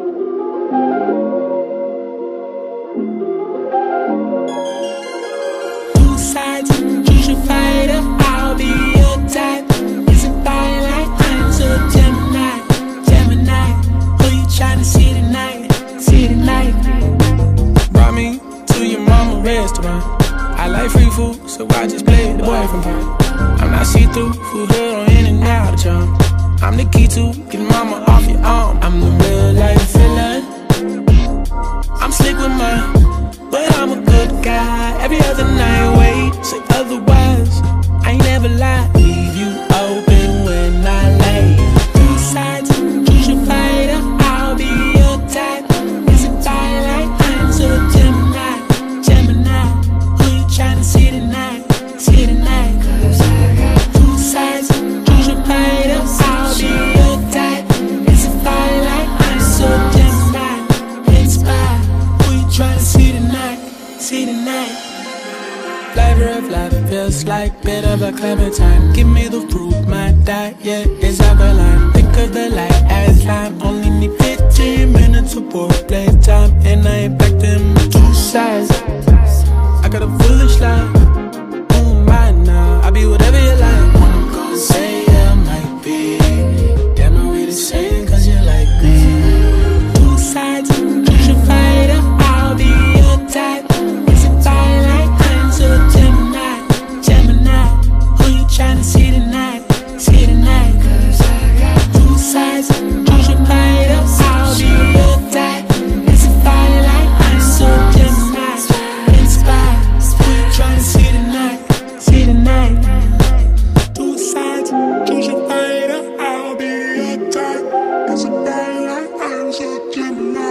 Two sides, choose your fighter. I'll be your type. It's a fine like I'm so Gemini, Gemini. Who you tryna see tonight? See tonight. Brought me to your mama restaurant. I like free food, so I just play the boyfriend part. I'm not see-through, food hood on in and out of charm. I'm the key to getting mama off your arm. I'm the real life villain. I'm slick with mine, but I'm a good guy. Every other night, wait, say otherwise. I ain't never lie, leave you open when I lay. Two sides, choose your fighter. I'll be your type. It's a fire like I'm so Gemini, Gemini. Who you tryna see tonight? See tonight. Two sides, choose your fighter. I'll be your type. It's a fire like I'm so Gemini, inspired. Who you tryna see tonight? See tonight. Flavor of life feels like bit of a clementine. Give me the fruit, my diet is alkaline. Think of the light as lime. Only need 15 minutes of foreplay time, and I ain't back them two sides. I got a foolish line. Who am I now? I'll be whatever you like. I'm gonna say I might be. Damn, are we the same? Cause you like me. Two sides, choose your fighter. I'll be your type. It's a fire like I'm so Gemini, Gemini. Who you tryna see tonight? See tonight. Two sides, choose your fighter. I'll be your type. It's a fire like I'm so Gemini, inspired. Who you tryna see tonight? See tonight. Two sides, choose your fighter. I'll be your type. It's a fire like I'm so Gemini.